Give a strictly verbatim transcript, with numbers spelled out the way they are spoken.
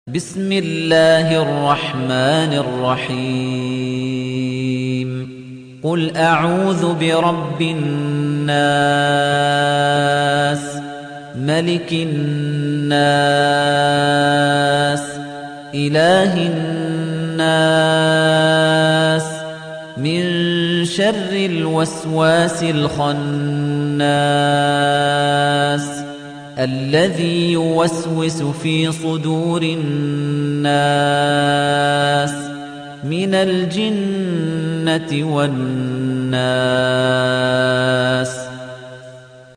بسم الله الرحمن الرحيم قل أعوذ برب الناس ملك الناس إله الناس من شر الوسواس الخناس الذي يوسوس في صدور الناس من الجنة والناس